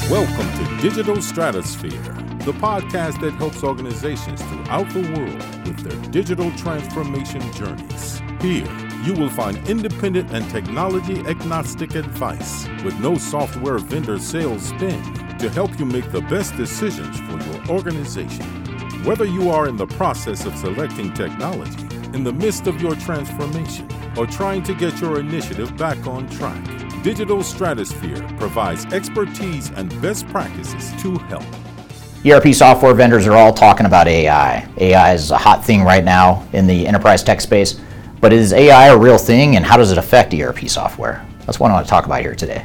Welcome to Digital Stratosphere, the podcast that helps organizations throughout the world with their digital transformation journeys. Here, you will find independent and technology-agnostic advice with no software vendor sales spin to help you make the best decisions for your organization. Whether you are in the process of selecting technology, in the midst of your transformation, or trying to get your initiative back on track, Digital Stratosphere provides expertise and best practices to help. ERP software vendors are all talking about AI. AI is a hot thing right now in the enterprise tech space, but is AI a real thing and how does it affect ERP software? That's what I want to talk about here today.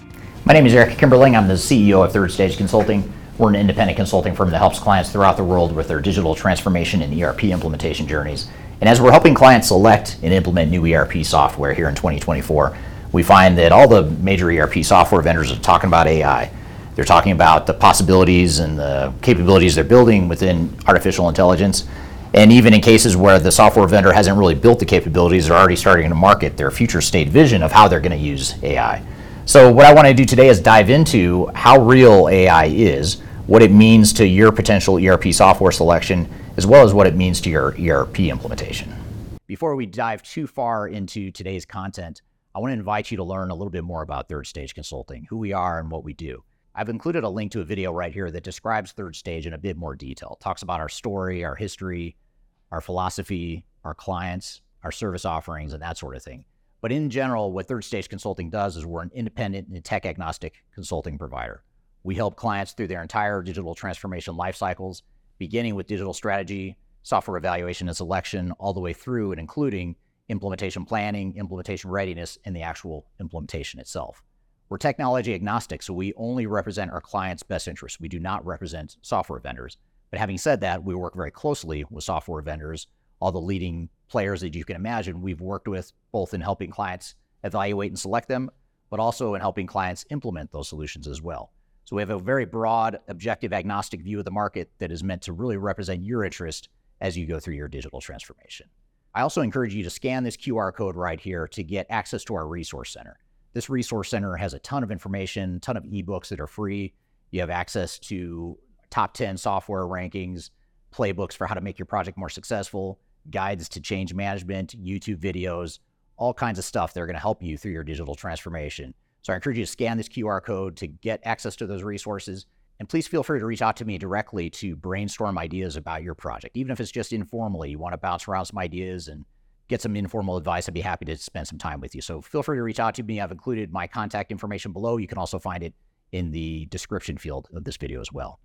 My name is Eric Kimberling. I'm the CEO of Third Stage Consulting. We're an independent consulting firm that helps clients throughout the world with their digital transformation and ERP implementation journeys. And as we're helping clients select and implement new ERP software here in 2024, we find that all the major ERP software vendors are talking about AI. They're talking about the possibilities and the capabilities they're building within artificial intelligence. And even in cases where the software vendor hasn't really built the capabilities, they're already starting to market their future state vision of how they're going to use AI. So what I want to do today is dive into how real AI is, what it means to your potential ERP software selection, as well as what it means to your ERP implementation. Before we dive too far into today's content, I want to invite you to learn a little bit more about Third Stage Consulting, who we are and what we do. I've included a link to a video right here that describes Third Stage in a bit more detail. It talks about our story, our history, our philosophy, our clients, our service offerings, and that sort of thing. But in general, what Third Stage Consulting does is we're an independent and tech-agnostic consulting provider. We help clients through their entire digital transformation life cycles, beginning with digital strategy, software evaluation and selection, all the way through and including implementation planning, implementation readiness, and the actual implementation itself. We're technology agnostic, so we only represent our clients' best interests. We do not represent software vendors. But having said that, we work very closely with software vendors, all the leading players that you can imagine we've worked with, both in helping clients evaluate and select them, but also in helping clients implement those solutions as well. So we have a very broad, objective, agnostic view of the market that is meant to really represent your interest as you go through your digital transformation. I also encourage you to scan this QR code right here to get access to our resource center. This resource center has a ton of information, a ton of ebooks that are free. You have access to top 10 software rankings, playbooks for how to make your project more successful, guides to change management, YouTube videos, all kinds of stuff that are going to help you through your digital transformation. So I encourage you to scan this QR code to get access to those resources. And please feel free to reach out to me directly to brainstorm ideas about your project. Even if it's just informally, you want to bounce around some ideas and get some informal advice, I'd be happy to spend some time with you. So feel free to reach out to me. I've included my contact information below. You can also find it in the description field of this video as well.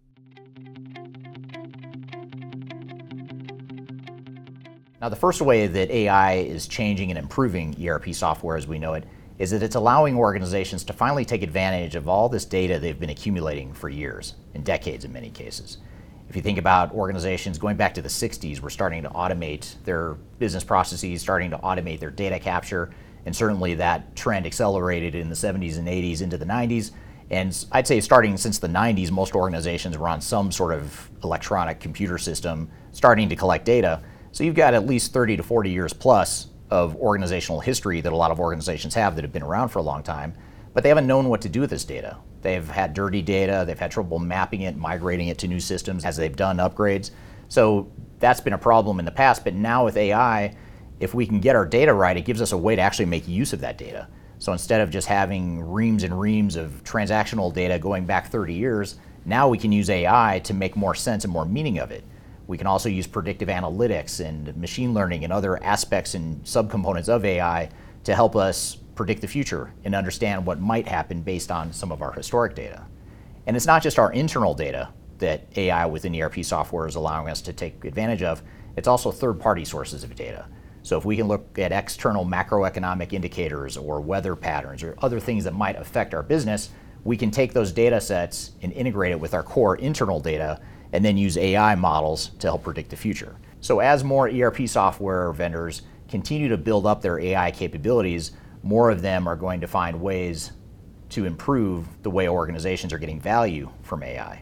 Now, the first way that AI is changing and improving ERP software as we know it is that it's allowing organizations to finally take advantage of all this data they've been accumulating for years and decades in many cases. If you think about organizations going back to the 60s, we're starting to automate their business processes, starting to automate their data capture, and certainly that trend accelerated in the 70s and 80s into the 90s. And I'd say starting since the 90s, most organizations were on some sort of electronic computer system starting to collect data. So you've got at least 30 to 40 years plus of organizational history that a lot of organizations have that have been around for a long time, but they haven't known what to do with this data. They've had dirty data, they've had trouble mapping it, migrating it to new systems as they've done upgrades. So that's been a problem in the past, but now with AI, if we can get our data right, it gives us a way to actually make use of that data. So instead of just having reams and reams of transactional data going back 30 years, now we can use AI to make more sense and more meaning of it. We can also use predictive analytics and machine learning and other aspects and subcomponents of AI to help us predict the future and understand what might happen based on some of our historic data. And it's not just our internal data that AI within ERP software is allowing us to take advantage of, it's also third-party sources of data. So if we can look at external macroeconomic indicators or weather patterns or other things that might affect our business, we can take those data sets and integrate it with our core internal data and then use AI models to help predict the future. So as more ERP software vendors continue to build up their AI capabilities, more of them are going to find ways to improve the way organizations are getting value from AI.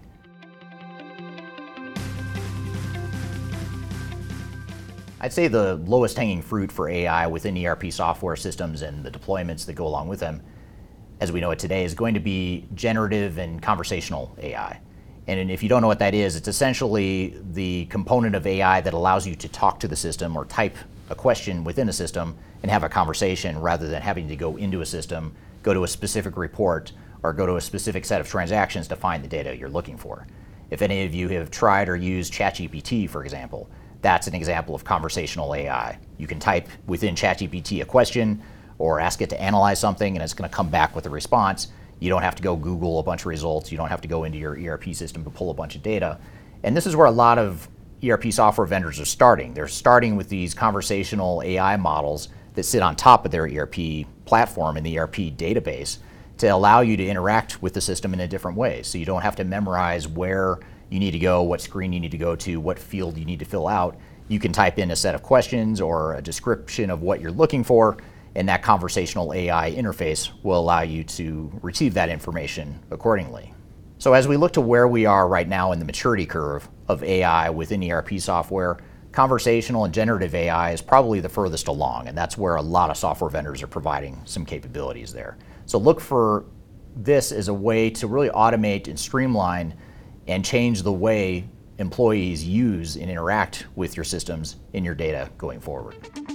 I'd say the lowest hanging fruit for AI within ERP software systems and the deployments that go along with them as we know it today, is going to be generative and conversational AI. And if you don't know what that is, it's essentially the component of AI that allows you to talk to the system or type a question within a system and have a conversation rather than having to go into a system, go to a specific report, or go to a specific set of transactions to find the data you're looking for. If any of you have tried or used ChatGPT, for example, that's an example of conversational AI. You can type within ChatGPT a question or ask it to analyze something, and it's going to come back with a response. You don't have to go Google a bunch of results. You don't have to go into your ERP system to pull a bunch of data. And this is where a lot of ERP software vendors are starting. They're starting with these conversational AI models that sit on top of their ERP platform and the ERP database to allow you to interact with the system in a different way. So you don't have to memorize where you need to go, what screen you need to go to, what field you need to fill out. You can type in a set of questions or a description of what you're looking for, and that conversational AI interface will allow you to receive that information accordingly. So as we look to where we are right now in the maturity curve of AI within ERP software, conversational and generative AI is probably the furthest along, and that's where a lot of software vendors are providing some capabilities there. So look for this as a way to really automate and streamline and change the way employees use and interact with your systems in your data going forward.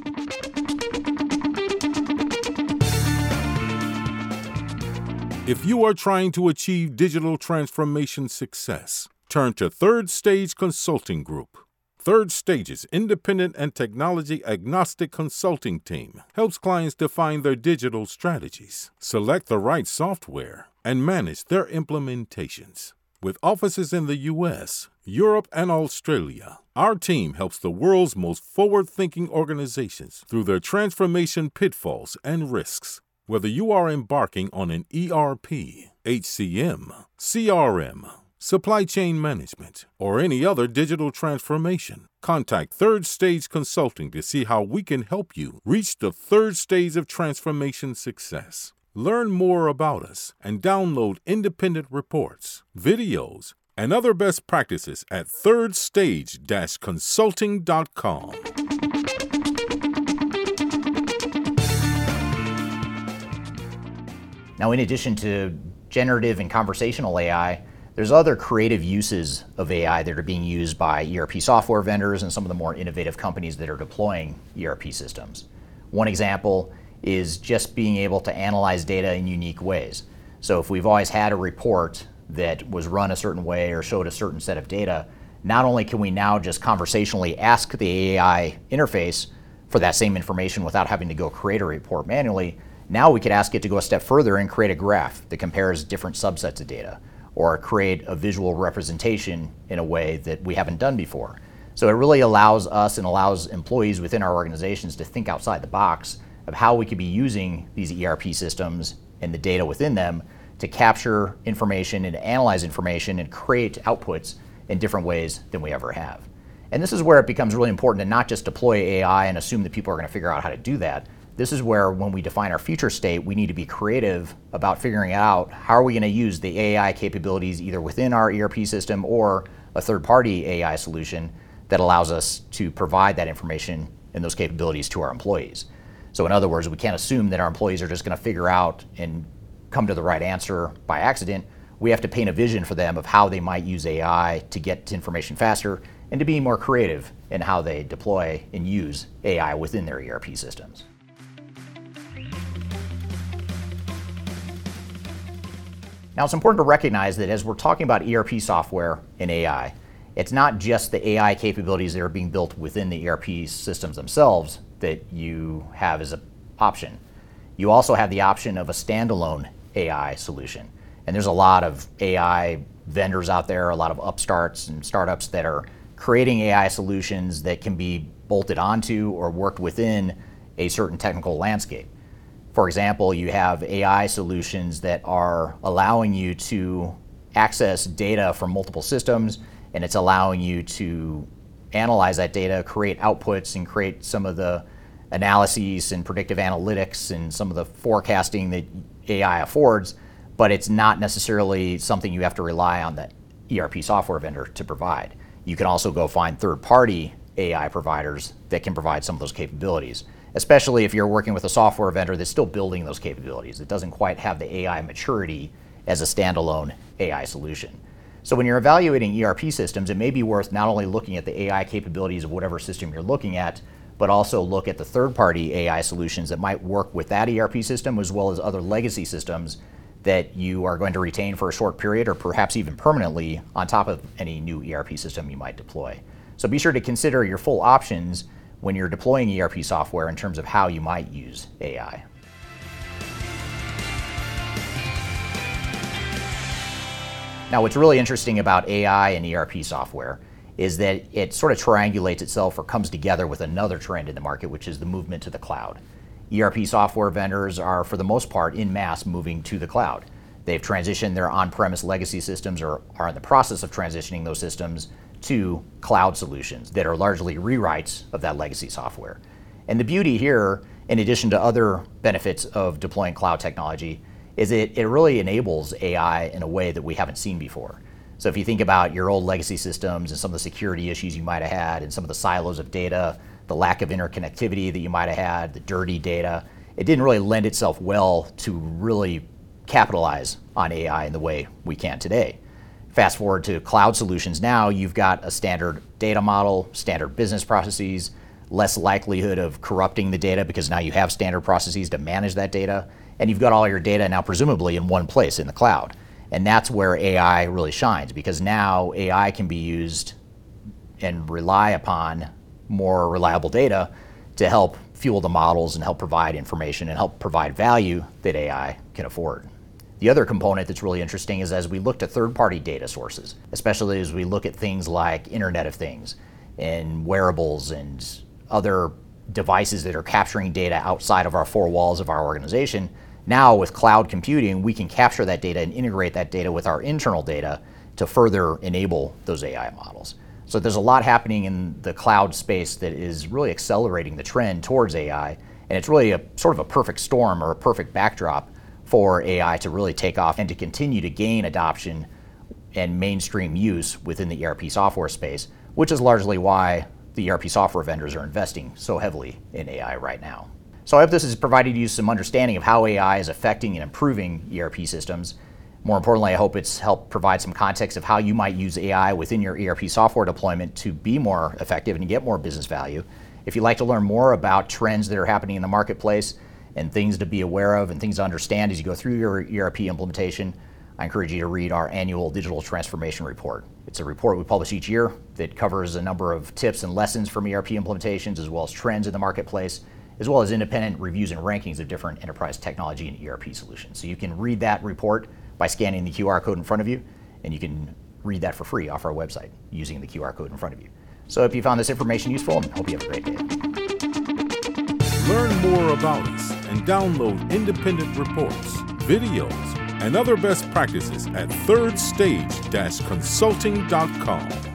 If you are trying to achieve digital transformation success, turn to Third Stage Consulting Group. Third Stage's independent and technology agnostic consulting team helps clients define their digital strategies, select the right software, and manage their implementations. With offices in the US, Europe, and Australia, our team helps the world's most forward-thinking organizations through their transformation pitfalls and risks. Whether you are embarking on an ERP, HCM, CRM, supply chain management, or any other digital transformation, contact Third Stage Consulting to see how we can help you reach the third stage of transformation success. Learn more about us and download independent reports, videos, and other best practices at thirdstage-consulting.com. Now, in addition to generative and conversational AI, there's other creative uses of AI that are being used by ERP software vendors and some of the more innovative companies that are deploying ERP systems. One example is just being able to analyze data in unique ways. So if we've always had a report that was run a certain way or showed a certain set of data, not only can we now just conversationally ask the AI interface for that same information without having to go create a report manually, now we could ask it to go a step further and create a graph that compares different subsets of data, or create a visual representation in a way that we haven't done before. So it really allows us and allows employees within our organizations to think outside the box of how we could be using these ERP systems and the data within them to capture information and analyze information and create outputs in different ways than we ever have. And this is where it becomes really important to not just deploy AI and assume that people are going to figure out how to do that. This is where, when we define our future state, we need to be creative about figuring out how are we going to use the AI capabilities either within our ERP system or a third-party AI solution that allows us to provide that information and those capabilities to our employees. So in other words, we can't assume that our employees are just going to figure out and come to the right answer by accident. We have to paint a vision for them of how they might use AI to get information faster and to be more creative in how they deploy and use AI within their ERP systems. Now, it's important to recognize that as we're talking about ERP software and AI, it's not just the AI capabilities that are being built within the ERP systems themselves that you have as an option. You also have the option of a standalone AI solution. And there's a lot of AI vendors out there, a lot of upstarts and startups that are creating AI solutions that can be bolted onto or worked within a certain technical landscape. For example, you have AI solutions that are allowing you to access data from multiple systems, and it's allowing you to analyze that data, create outputs, and create some of the analyses and predictive analytics and some of the forecasting that AI affords, but it's not necessarily something you have to rely on the ERP software vendor to provide. You can also go find third-party AI providers that can provide some of those capabilities, especially if you're working with a software vendor that's still building those capabilities. It doesn't quite have the AI maturity as a standalone AI solution. So when you're evaluating ERP systems, it may be worth not only looking at the AI capabilities of whatever system you're looking at, but also look at the third-party AI solutions that might work with that ERP system, as well as other legacy systems that you are going to retain for a short period or perhaps even permanently on top of any new ERP system you might deploy. So be sure to consider your full options when you're deploying ERP software in terms of how you might use AI. Now, what's really interesting about AI and ERP software is that it sort of triangulates itself or comes together with another trend in the market, which is the movement to the cloud. ERP software vendors are, for the most part, en masse moving to the cloud. They've transitioned their on-premise legacy systems or are in the process of transitioning those systems to cloud solutions that are largely rewrites of that legacy software. And the beauty here, in addition to other benefits of deploying cloud technology, is it really enables AI in a way that we haven't seen before. So if you think about your old legacy systems and some of the security issues you might have had and some of the silos of data, the lack of interconnectivity that you might have had, the dirty data, it didn't really lend itself well to really capitalize on AI in the way we can today. Fast forward to cloud solutions now, you've got a standard data model, standard business processes, less likelihood of corrupting the data because now you have standard processes to manage that data, and you've got all your data now presumably in one place in the cloud. And that's where AI really shines, because now AI can be used and rely upon more reliable data to help fuel the models and help provide information and help provide value that AI can afford. The other component that's really interesting is as we look to third-party data sources, especially as we look at things like Internet of Things and wearables and other devices that are capturing data outside of our four walls of our organization. Now with cloud computing, we can capture that data and integrate that data with our internal data to further enable those AI models. So there's a lot happening in the cloud space that is really accelerating the trend towards AI, and it's really a sort of a perfect storm or a perfect backdrop for AI to really take off and to continue to gain adoption and mainstream use within the ERP software space, which is largely why the ERP software vendors are investing so heavily in AI right now. So I hope this has provided you some understanding of how AI is affecting and improving ERP systems. More importantly, I hope it's helped provide some context of how you might use AI within your ERP software deployment to be more effective and get more business value. If you'd like to learn more about trends that are happening in the marketplace and things to be aware of and things to understand as you go through your ERP implementation, I encourage you to read our annual Digital Transformation Report. It's a report we publish each year that covers a number of tips and lessons from ERP implementations, as well as trends in the marketplace, as well as independent reviews and rankings of different enterprise technology and ERP solutions. So you can read that report by scanning the QR code in front of you, and you can read that for free off our website using the QR code in front of you. So if you found this information useful, I hope you have a great day. Learn more about us and download independent reports, videos, and other best practices at thirdstage-consulting.com.